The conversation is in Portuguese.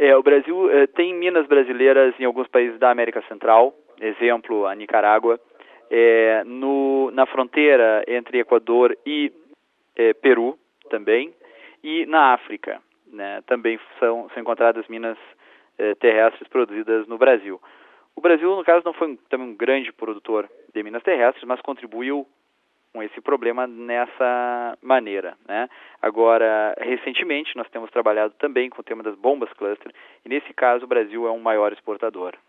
O Brasil tem minas brasileiras em alguns países da América Central, exemplo, a Nicarágua, na fronteira entre Equador e Peru também, e na África, né, também são encontradas minas terrestres produzidas no Brasil. O Brasil, no caso, não foi também um grande produtor de minas terrestres, mas contribuiu com esse problema nessa maneira, né? Agora, recentemente, nós temos trabalhado também com o tema das bombas cluster, e nesse caso o Brasil é um maior exportador.